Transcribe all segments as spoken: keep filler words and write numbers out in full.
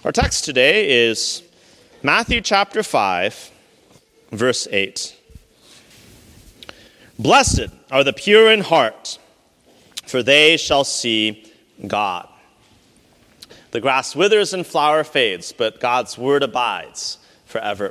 Our text today is Matthew chapter five, verse eight. Blessed are the pure in heart, for they shall see God. The grass withers and flower fades, but God's word abides forever.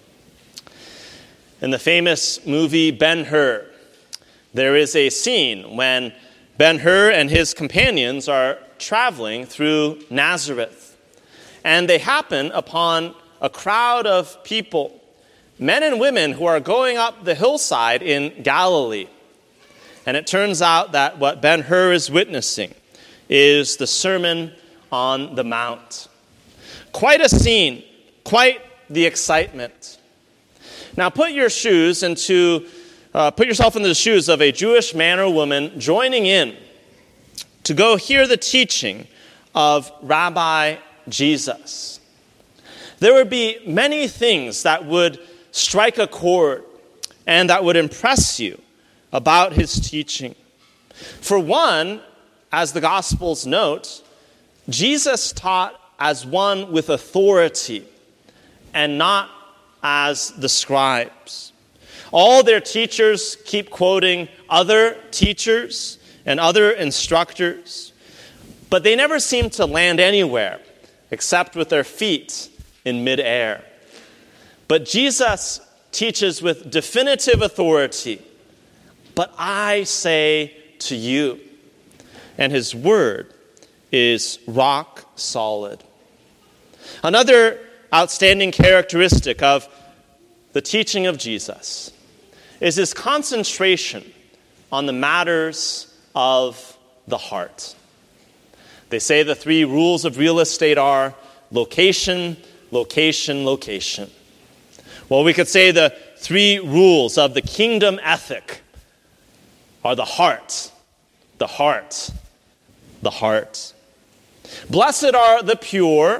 In the famous movie Ben-Hur, there is a scene when Ben-Hur and his companions are traveling through Nazareth, and they happen upon a crowd of people, men and women who are going up the hillside in Galilee. And it turns out that what Ben-Hur is witnessing is the Sermon on the Mount. Quite a scene, quite the excitement. Now put your shoes into, uh, put yourself into the shoes of a Jewish man or woman joining in to go hear the teaching of Rabbi Jesus. There would be many things that would strike a chord and that would impress you about his teaching. For one, as the Gospels note, Jesus taught as one with authority and not as the scribes. All their teachers keep quoting other teachers and other instructors, but they never seem to land anywhere except with their feet in midair. But Jesus teaches with definitive authority, but I say to you, and his word is rock solid. Another outstanding characteristic of the teaching of Jesus is his concentration on the matters of the heart. They say the three rules of real estate are location, location, location. Well, we could say the three rules of the kingdom ethic are the heart, the heart, the heart. Blessed are the pure,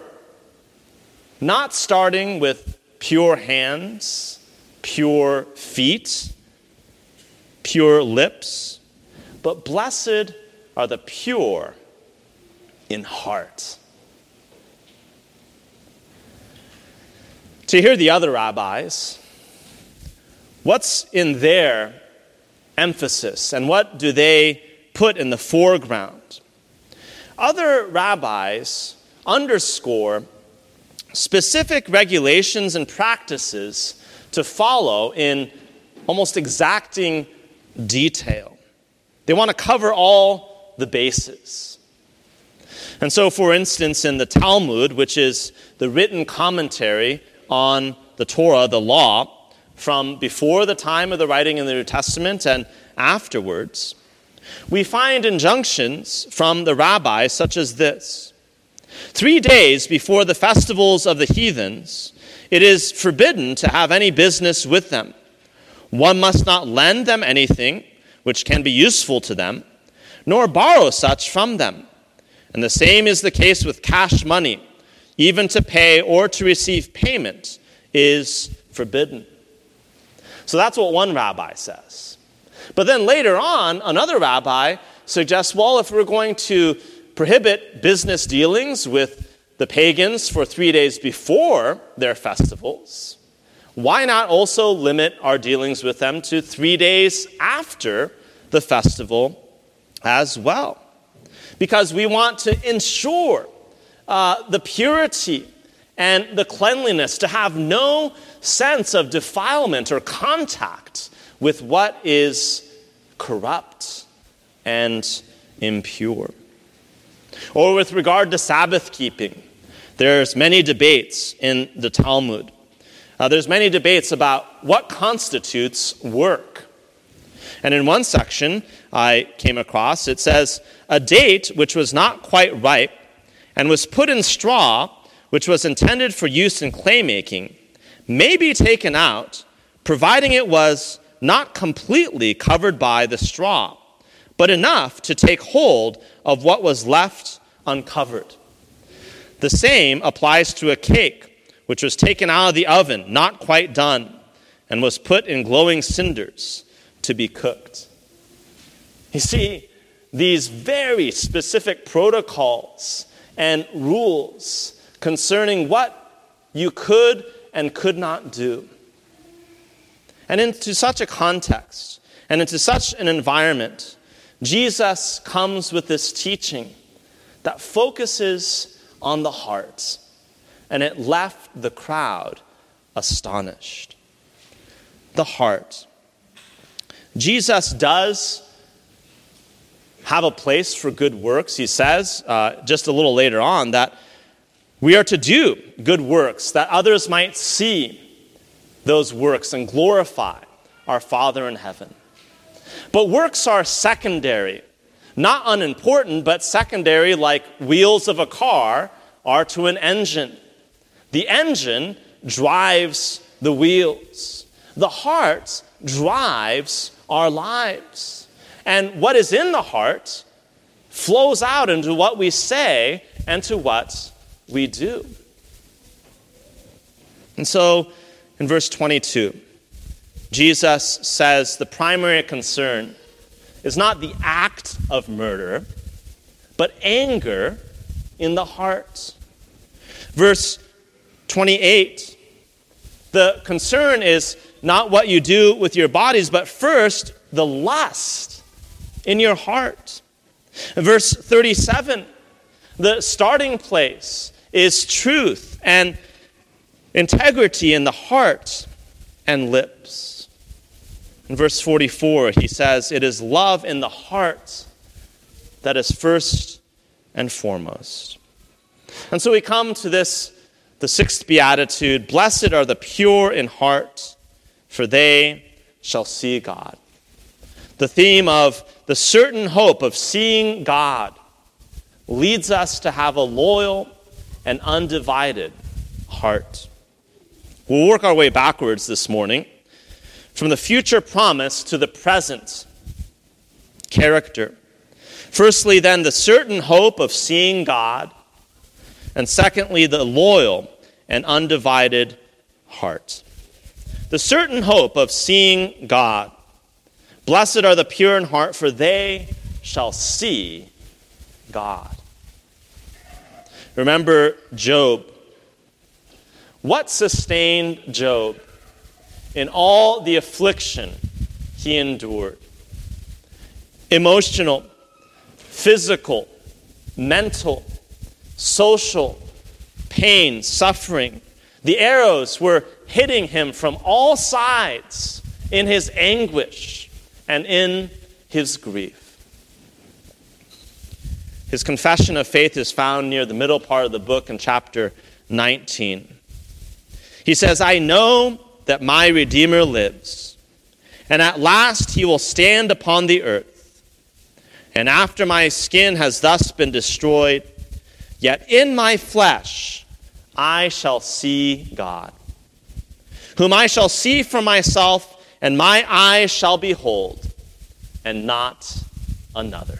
not starting with pure hands, pure feet, pure lips, but blessed are the pure in heart. To hear the other rabbis, what's in their emphasis and what do they put in the foreground? Other rabbis underscore specific regulations and practices to follow in almost exacting detail. They want to cover all the bases. And so, for instance, in the Talmud, which is the written commentary on the Torah, the law, from before the time of the writing in the New Testament and afterwards, we find injunctions from the rabbis such as this. Three days before the festivals of the heathens, it is forbidden to have any business with them. One must not lend them anything which can be useful to them, nor borrow such from them. And the same is the case with cash money. Even to pay or to receive payment is forbidden. So that's what one rabbi says. But then later on, another rabbi suggests, well, if we're going to prohibit business dealings with the pagans for three days before their festivals, why not also limit our dealings with them to three days after the festival as well? Because we want to ensure uh, the purity and the cleanliness, to have no sense of defilement or contact with what is corrupt and impure. Or with regard to Sabbath keeping, there's many debates in the Talmud. Uh, there's many debates about what constitutes work. And in one section I came across, it says, a date which was not quite ripe and was put in straw, which was intended for use in clay making, may be taken out, providing it was not completely covered by the straw, but enough to take hold of what was left uncovered. The same applies to a cake, which was taken out of the oven, not quite done, and was put in glowing cinders to be cooked. You see, these very specific protocols and rules concerning what you could and could not do. And into such a context, and into such an environment, Jesus comes with this teaching that focuses on the heart, and it left the crowd astonished. The heart. Jesus does have a place for good works. He says, uh, just a little later on, that we are to do good works, that others might see those works and glorify our Father in heaven. But works are secondary, not unimportant, but secondary like wheels of a car are to an engine. The engine drives the wheels. The heart drives our lives. And what is in the heart flows out into what we say and to what we do. And so, in verse twenty-two, Jesus says the primary concern is not the act of murder, but anger in the heart. Verse twenty-eight, the concern is not what you do with your bodies, but first, the lust in your heart. Verse thirty-seven, the starting place is truth and integrity in the heart and lips. In verse forty-four, he says, it is love in the heart that is first and foremost. And so we come to this, the sixth beatitude, blessed are the pure in heart, for they shall see God. The theme of the certain hope of seeing God leads us to have a loyal and undivided heart. We'll work our way backwards this morning from the future promise to the present character. Firstly, then, the certain hope of seeing God, and secondly, the loyal and undivided heart. The certain hope of seeing God. Blessed are the pure in heart, for they shall see God. Remember Job. What sustained Job in all the affliction he endured? Emotional, physical, mental, social, pain, suffering. The arrows were hitting him from all sides in his anguish and in his grief. His confession of faith is found near the middle part of the book in chapter nineteen. He says, I know that my Redeemer lives, and at last he will stand upon the earth. And after my skin has thus been destroyed, yet in my flesh I shall see God, whom I shall see for myself, and my eyes shall behold, and not another.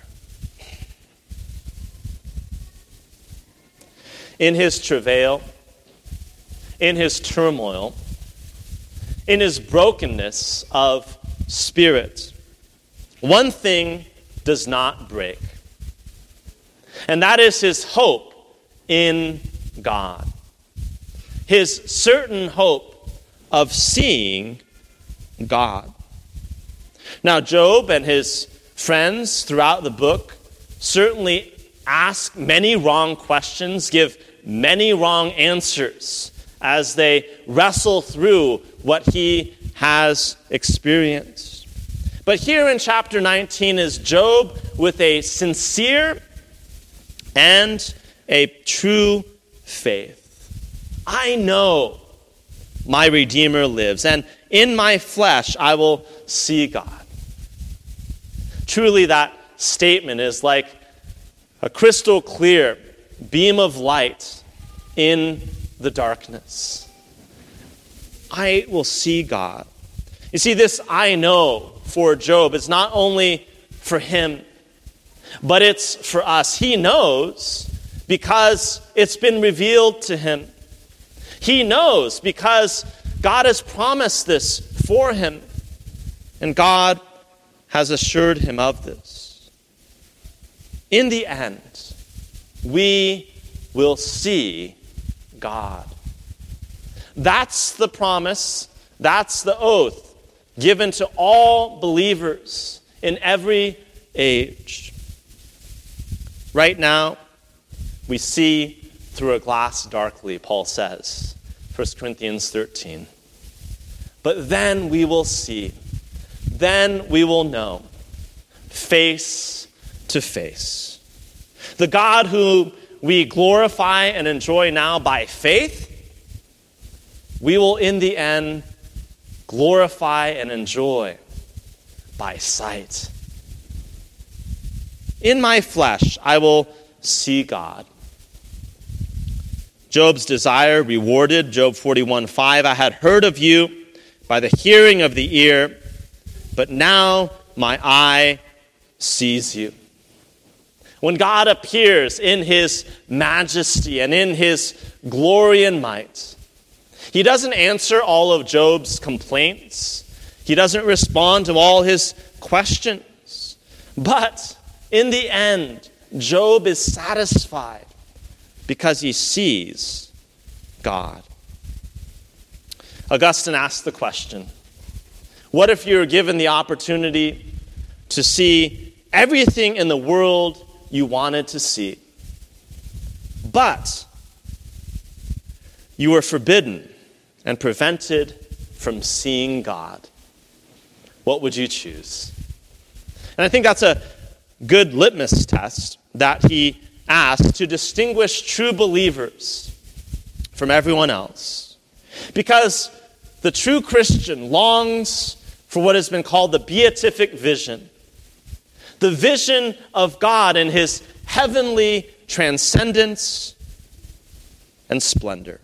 In his travail, in his turmoil, in his brokenness of spirit, one thing does not break, and that is his hope in God. His certain hope of seeing God. Now, Job and his friends throughout the book certainly ask many wrong questions, give many wrong answers as they wrestle through what he has experienced. But here in chapter nineteen is Job with a sincere and a true faith. I know my Redeemer lives, and in my flesh I will see God. Truly, that statement is like a crystal clear beam of light in the darkness. I will see God. You see, this I know for Job is not only for him, but it's for us. He knows because it's been revealed to him. He knows because God has promised this for him, and God has assured him of this. In the end, we will see God. That's the promise, that's the oath given to all believers in every age. Right now, we see through a glass darkly, Paul says, First Corinthians thirteen. But then we will see, then we will know, face to face. The God who we glorify and enjoy now by faith, we will in the end glorify and enjoy by sight. In my flesh, I will see God. Job's desire rewarded, Job forty-one five, I had heard of you by the hearing of the ear, but now my eye sees you. When God appears in his majesty and in his glory and might, he doesn't answer all of Job's complaints. He doesn't respond to all his questions. But in the end, Job is satisfied because he sees God. Augustine asked the question, what if you were given the opportunity to see everything in the world you wanted to see, but you were forbidden and prevented from seeing God? What would you choose? And I think that's a good litmus test that he asked to distinguish true believers from everyone else. Because the true Christian longs for what has been called the beatific vision, the vision of God in his heavenly transcendence and splendor.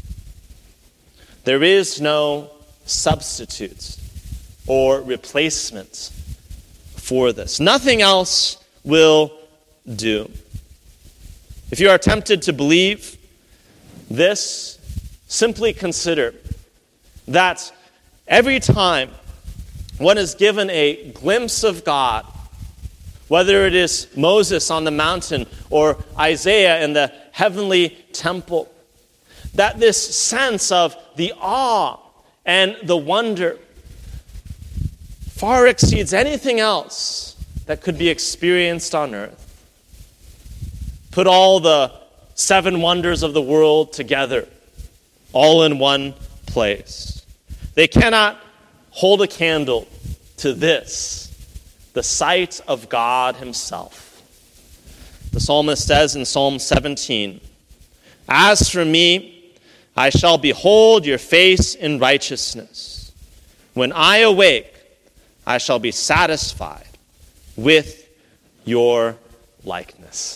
There is no substitute or replacement for this. Nothing else will do. If you are tempted to believe this, simply consider that every time one is given a glimpse of God, whether it is Moses on the mountain or Isaiah in the heavenly temple, that this sense of the awe and the wonder far exceeds anything else that could be experienced on earth. Put all the seven wonders of the world together, all in one place. They cannot hold a candle to this, the sight of God himself. The psalmist says in Psalm seventeen, as for me, I shall behold your face in righteousness. When I awake, I shall be satisfied with your likeness.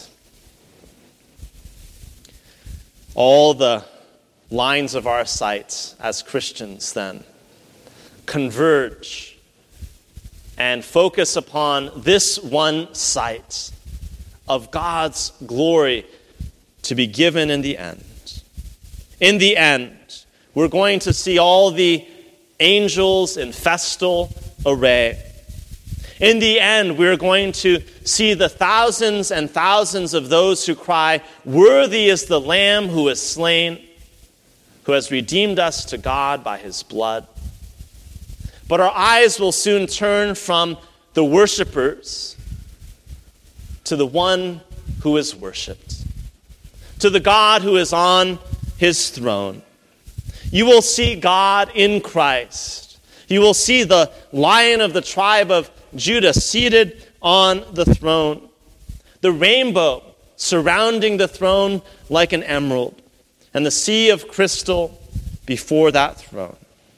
All the lines of our sight as Christians then converge and focus upon this one sight of God's glory to be given in the end. In the end, we're going to see all the angels in festal array. In the end, we're going to see the thousands and thousands of those who cry, worthy is the Lamb who is slain, who has redeemed us to God by his blood. But our eyes will soon turn from the worshipers to the one who is worshipped, to the God who is on his throne. You will see God in Christ. You will see the Lion of the tribe of Judah seated on the throne, the rainbow surrounding the throne like an emerald, and the sea of crystal before that throne.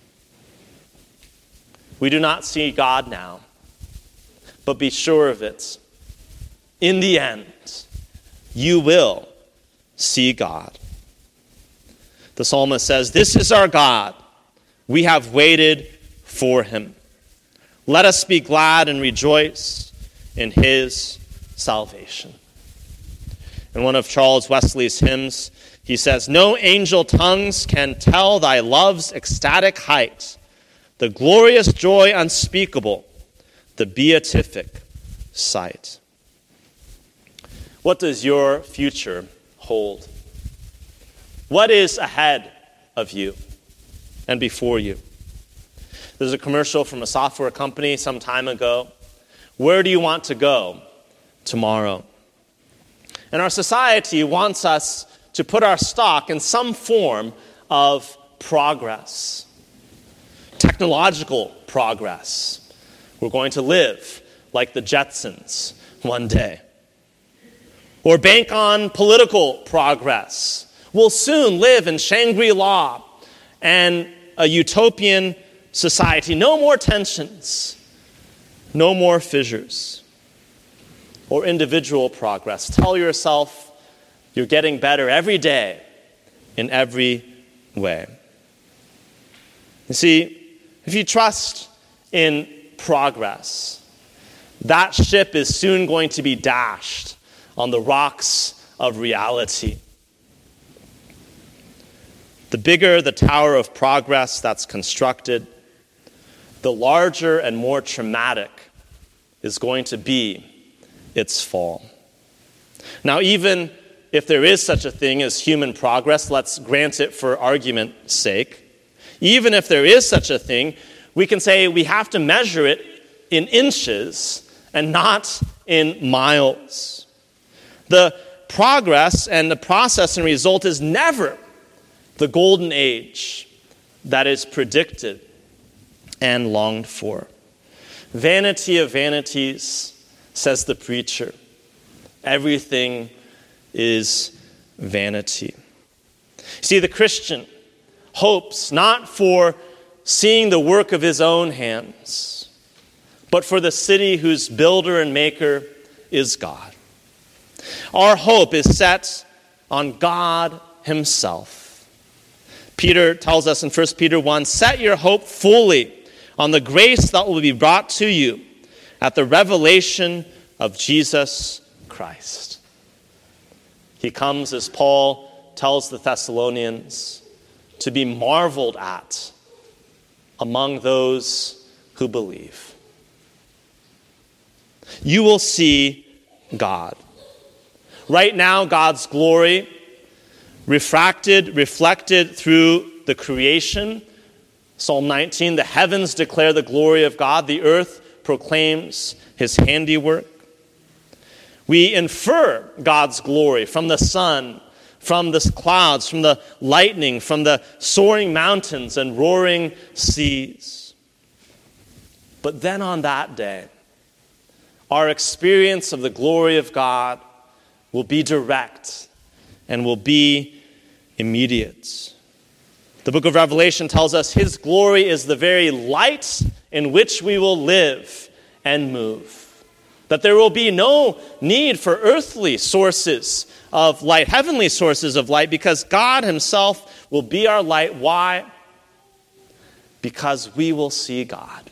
We do not see God now, but be sure of it. In the end, you will see God. The psalmist says, this is our God. We have waited for him. Let us be glad and rejoice in his salvation. In one of Charles Wesley's hymns, he says, no angel tongues can tell thy love's ecstatic height, the glorious joy unspeakable, the beatific sight. What does your future hold? What is ahead of you and before you? There's a commercial from a software company some time ago. Where do you want to go tomorrow? And our society wants us to put our stock in some form of progress. Technological progress. We're going to live like the Jetsons one day. Or bank on political progress. We'll soon live in Shangri-La and a utopian society. No more tensions. No more fissures. Or individual progress. Tell yourself you're getting better every day in every way. You see, if you trust in progress, that ship is soon going to be dashed on the rocks of reality. The bigger the tower of progress that's constructed, the larger and more traumatic is going to be its fall. Now, even if there is such a thing as human progress, let's grant it for argument's sake. Even if there is such a thing, we can say we have to measure it in inches and not in miles. The progress and the process and result is never the golden age that is predicted and longed for. Vanity of vanities, says the preacher. Everything is vanity. See, the Christian hopes not for seeing the work of his own hands, but for the city whose builder and maker is God. Our hope is set on God himself. Peter tells us in First Peter one, set your hope fully on the grace that will be brought to you at the revelation of Jesus Christ. He comes, as Paul tells the Thessalonians, to be marveled at among those who believe. You will see God. Right now, God's glory, refracted, reflected through the creation. Psalm nineteen, the heavens declare the glory of God. The earth proclaims his handiwork. We infer God's glory from the sun, from the clouds, from the lightning, from the soaring mountains and roaring seas. But then on that day, our experience of the glory of God will be direct and will be immediate. The book of Revelation tells us his glory is the very light in which we will live and move. That there will be no need for earthly sources of light, heavenly sources of light, because God himself will be our light. Why? Because we will see God.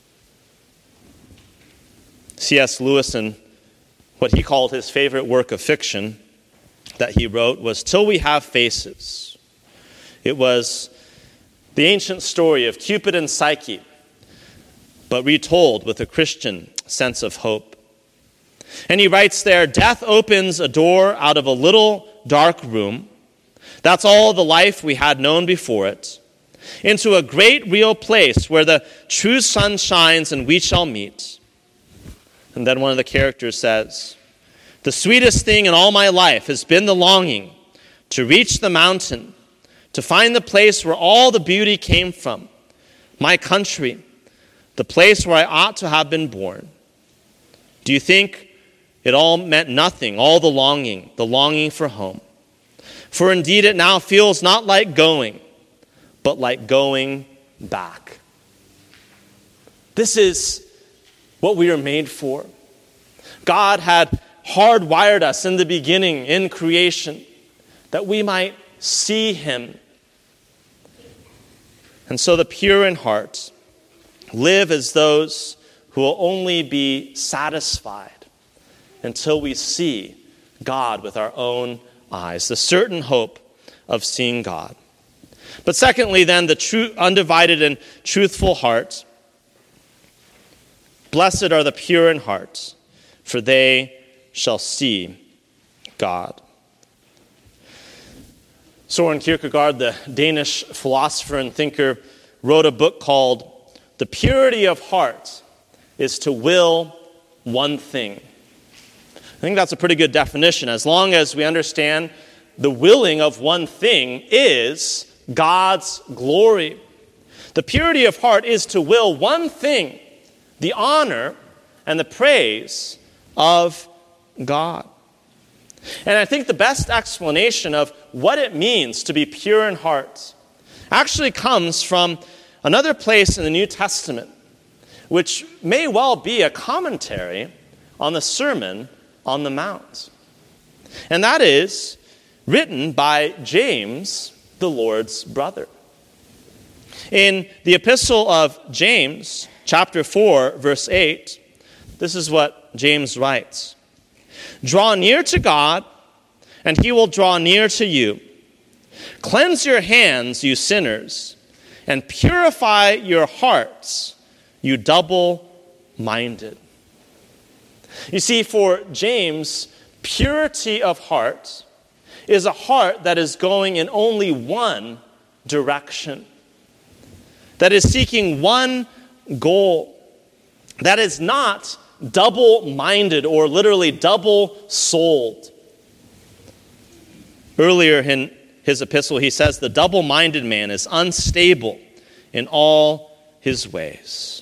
C S Lewis, in what he called his favorite work of fiction that he wrote, was Till We Have Faces. It was the ancient story of Cupid and Psyche, but retold with a Christian sense of hope. And he writes there, death opens a door out of a little dark room. That's all the life we had known before it. Into a great real place where the true sun shines and we shall meet. And then one of the characters says, the sweetest thing in all my life has been the longing to reach the mountain, to find the place where all the beauty came from, my country, the place where I ought to have been born. Do you think it all meant nothing, all the longing, the longing for home? For indeed it now feels not like going, but like going back. This is what we are made for. God had hardwired us in the beginning, in creation, that we might see him. And so the pure in heart live as those who will only be satisfied until we see God with our own eyes, the certain hope of seeing God. But secondly, then, the true, undivided and truthful heart. Blessed are the pure in heart, for they shall see God. Søren Kierkegaard, the Danish philosopher and thinker, wrote a book called The Purity of Heart is to Will One Thing. I think that's a pretty good definition. As long as we understand the willing of one thing is God's glory. The purity of heart is to will one thing, the honor and the praise of God. And I think the best explanation of what it means to be pure in heart actually comes from another place in the New Testament, which may well be a commentary on the Sermon on the Mount. And that is written by James, the Lord's brother. In the epistle of James, chapter four, verse eight, this is what James writes. Draw near to God, and he will draw near to you. Cleanse your hands, you sinners, and purify your hearts, you double-minded. You see, for James, purity of heart is a heart that is going in only one direction, that is seeking one goal, that is not double-minded or literally double-souled. Earlier in his epistle, he says the double-minded man is unstable in all his ways.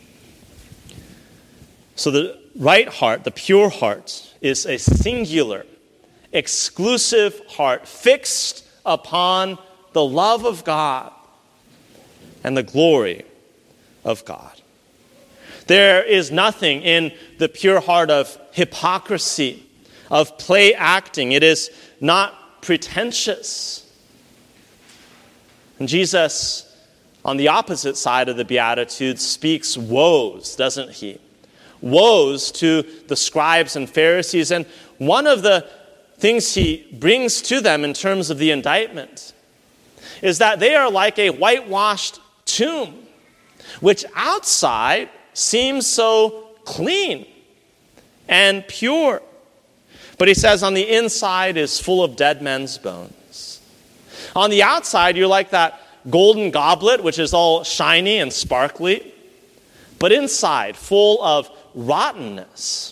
So the right heart, the pure heart, is a singular, exclusive heart fixed upon the love of God and the glory of God. There is nothing in the pure heart of hypocrisy, of play acting. It is not pretentious. And Jesus, on the opposite side of the Beatitudes, speaks woes, doesn't he? Woes to the scribes and Pharisees. And one of the things he brings to them in terms of the indictment is that they are like a whitewashed tomb, which outside seems so clean and pure. But he says on the inside is full of dead men's bones. On the outside, you're like that golden goblet, which is all shiny and sparkly, but inside, full of rottenness.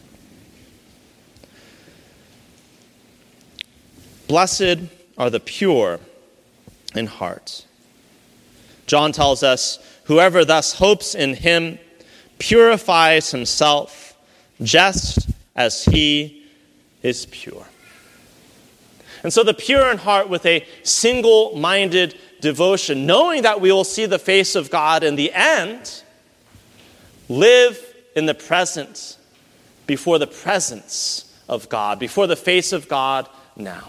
Blessed are the pure in heart. John tells us, whoever thus hopes in him purifies himself just as he is pure. And so the pure in heart with a single-minded devotion, knowing that we will see the face of God in the end, live in the present before the presence of God, before the face of God now.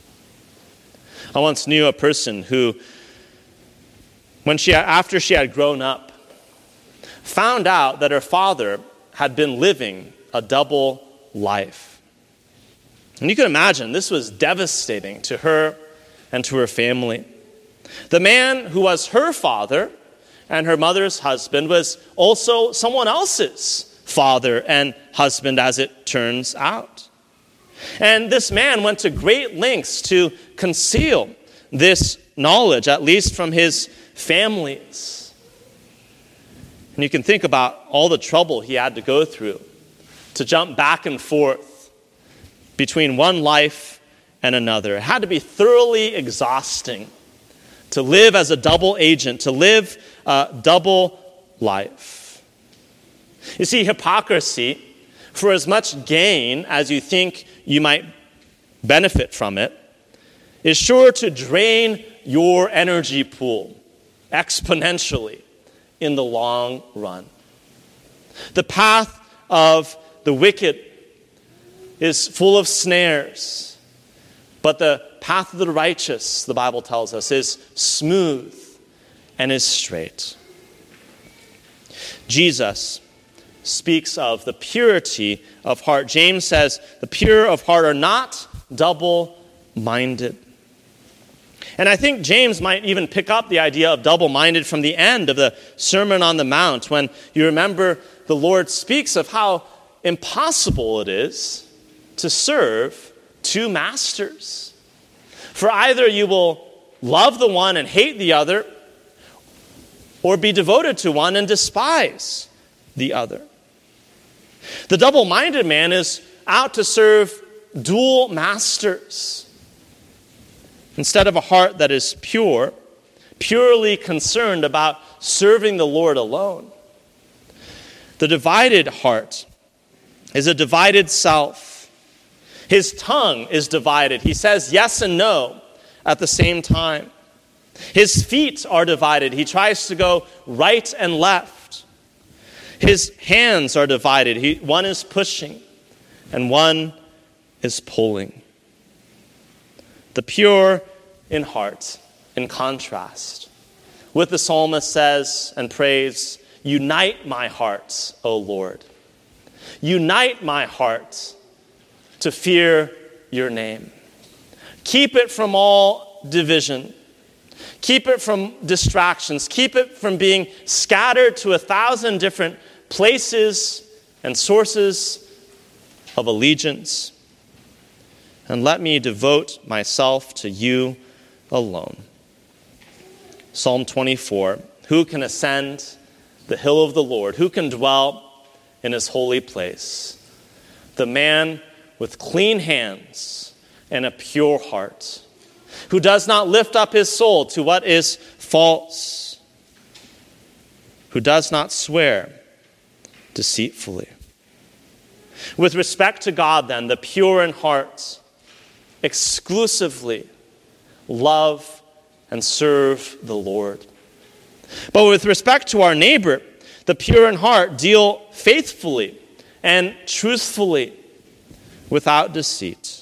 I once knew a person who, when she, after she had grown up, found out that her father had been living a double life. And you can imagine this was devastating to her and to her family. The man who was her father and her mother's husband was also someone else's father and husband, as it turns out. And this man went to great lengths to conceal this knowledge, at least from his families. And you can think about all the trouble he had to go through to jump back and forth between one life and another. It had to be thoroughly exhausting to live as a double agent, to live a double life. You see, hypocrisy, for as much gain as you think you might benefit from it, is sure to drain your energy pool exponentially in the long run. The path of the wicked is full of snares, but the path of the righteous, the Bible tells us, is smooth and is straight. Jesus speaks of the purity of heart. James says the pure of heart are not double-minded. And I think James might even pick up the idea of double-minded from the end of the Sermon on the Mount, when you remember the Lord speaks of how impossible it is to serve two masters. For either you will love the one and hate the other, or be devoted to one and despise the other. The double-minded man is out to serve dual masters instead of a heart that is pure, purely concerned about serving the Lord alone. The divided heart is a divided self. His tongue is divided. He says yes and no at the same time. His feet are divided. He tries to go right and left. His hands are divided. He, one is pushing and one is pulling. The pure in heart, in contrast, with the psalmist says and prays, unite my heart, O Lord. Unite my heart to fear your name. Keep it from all division. Keep it from distractions. Keep it from being scattered to a thousand different places and sources of allegiance. And let me devote myself to you alone. Psalm twenty-four, who can ascend the hill of the Lord? Who can dwell in his holy place? The man with clean hands and a pure heart, who does not lift up his soul to what is false, who does not swear deceitfully. With respect to God, then, the pure in heart exclusively love and serve the Lord. But with respect to our neighbor, the pure in heart deal faithfully and truthfully without deceit.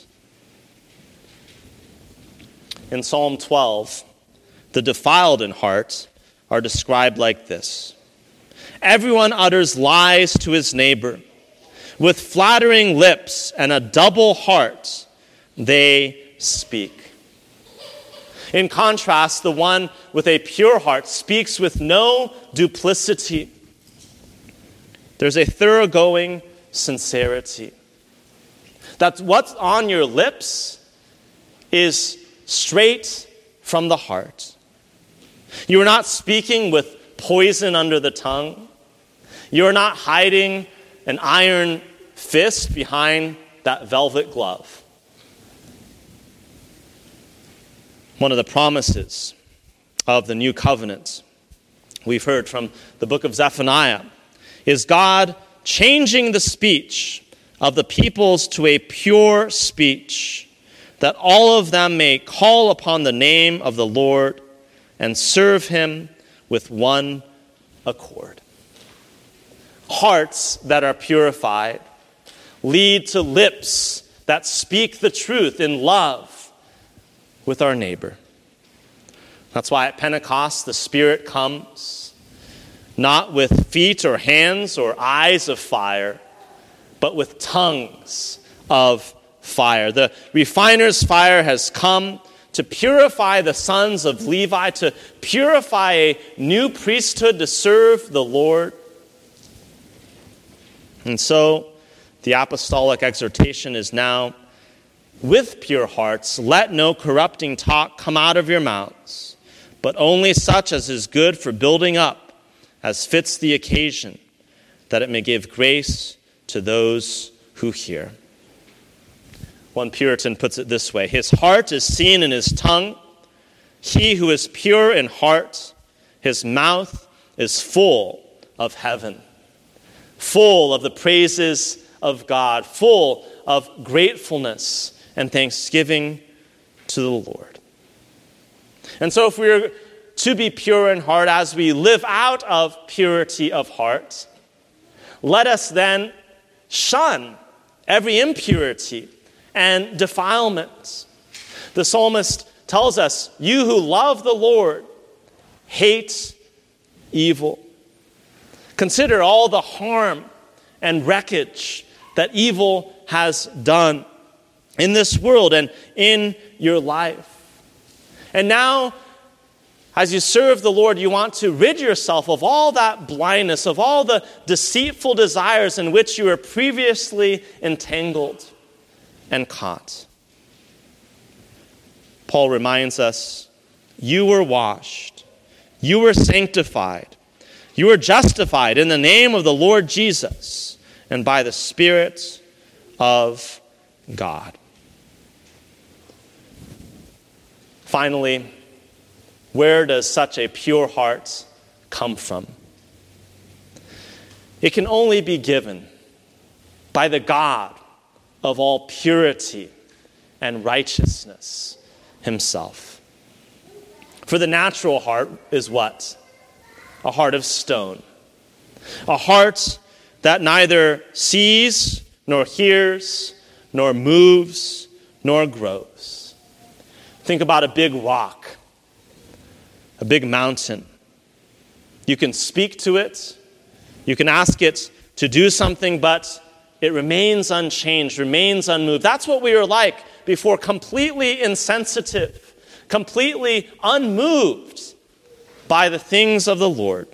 In Psalm twelve, the defiled in heart are described like this. Everyone utters lies to his neighbor. With flattering lips and a double heart, they speak. In contrast, the one with a pure heart speaks with no duplicity. There's a thoroughgoing sincerity. That what's on your lips is straight from the heart. You are not speaking with poison under the tongue. You are not hiding an iron fist behind that velvet glove. One of the promises of the new covenant we've heard from the book of Zephaniah is God changing the speech of the peoples to a pure speech, that all of them may call upon the name of the Lord and serve him with one accord. Hearts that are purified lead to lips that speak the truth in love with our neighbor. That's why at Pentecost the Spirit comes, not with feet or hands or eyes of fire, but with tongues of fire. The refiner's fire has come to purify the sons of Levi, to purify a new priesthood to serve the Lord. And so the apostolic exhortation is now, with pure hearts, let no corrupting talk come out of your mouths, but only such as is good for building up, as fits the occasion, that it may give grace to those who hear. One Puritan puts it this way: his heart is seen in his tongue. He who is pure in heart, his mouth is full of heaven, full of the praises of God, full of gratefulness and thanksgiving to the Lord. And so if we're to be pure in heart as we live out of purity of heart, let us then shun every impurity and defilement. The psalmist tells us, you who love the Lord, hate evil. Consider all the harm and wreckage that evil has done in this world and in your life. And now, as you serve the Lord, you want to rid yourself of all that blindness, of all the deceitful desires in which you were previously entangled and caught. Paul reminds us, you were washed, you were sanctified, you were justified in the name of the Lord Jesus and by the Spirit of God. Finally, where does such a pure heart come from? It can only be given by the God of all purity and righteousness himself. For the natural heart is what? A heart of stone. A heart that neither sees, nor hears, nor moves, nor grows. Think about a big rock, a big mountain. You can speak to it, you can ask it to do something, but it remains unchanged, remains unmoved. That's what we were like before, completely insensitive, completely unmoved by the things of the Lord.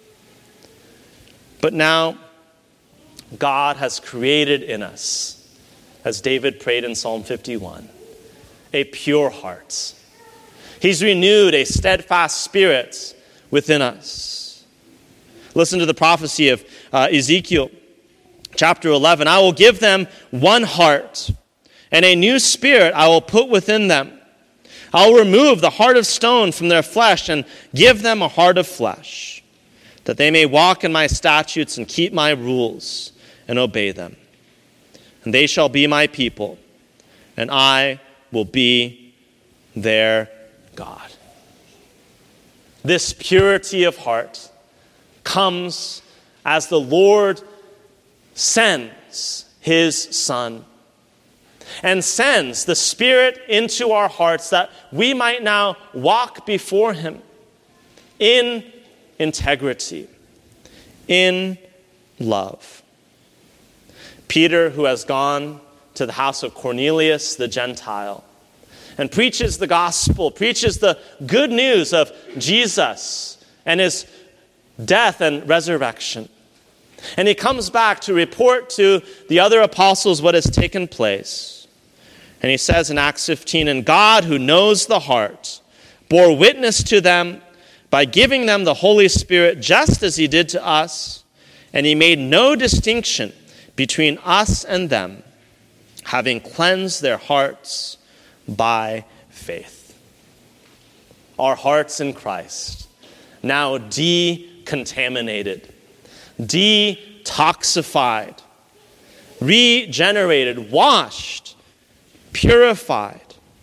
But now, God has created in us, as David prayed in Psalm fifty-one, a pure heart. He's renewed a steadfast spirit within us. Listen to the prophecy of uh, Ezekiel chapter eleven. I will give them one heart, and a new spirit I will put within them. I will remove the heart of stone from their flesh and give them a heart of flesh, that they may walk in my statutes and keep my rules and obey them. And they shall be my people, and I will be their God. This purity of heart comes as the Lord sends his Son and sends the Spirit into our hearts that we might now walk before him in integrity, in love. Peter, who has gone to the house of Cornelius the Gentile and preaches the gospel, preaches the good news of Jesus and his death and resurrection. And he comes back to report to the other apostles what has taken place. And he says in Acts fifteen, and God, who knows the heart, bore witness to them by giving them the Holy Spirit just as he did to us, and he made no distinction between us and them, having cleansed their hearts by faith. Our hearts in Christ, now decontaminated, detoxified, regenerated, washed, purified.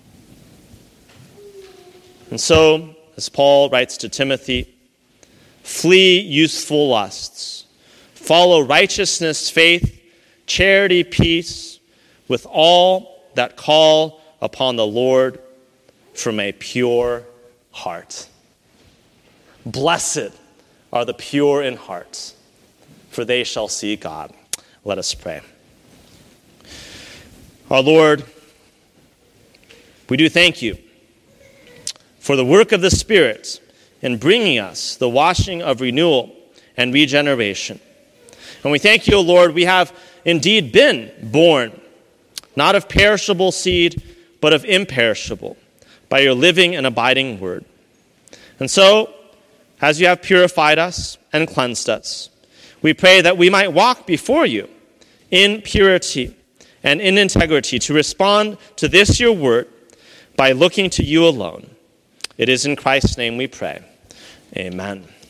And so, as Paul writes to Timothy, flee youthful lusts, follow righteousness, faith, charity, peace, with all that call upon the Lord from a pure heart. Blessed are the pure in heart, for they shall see God. Let us pray. Our Lord, we do thank you for the work of the Spirit in bringing us the washing of renewal and regeneration. And we thank you, O Lord, we have indeed been born, not of perishable seed, but of imperishable, by your living and abiding word. And so, as you have purified us and cleansed us, we pray that we might walk before you in purity and in integrity to respond to this your word by looking to you alone. It is in Christ's name we pray. Amen.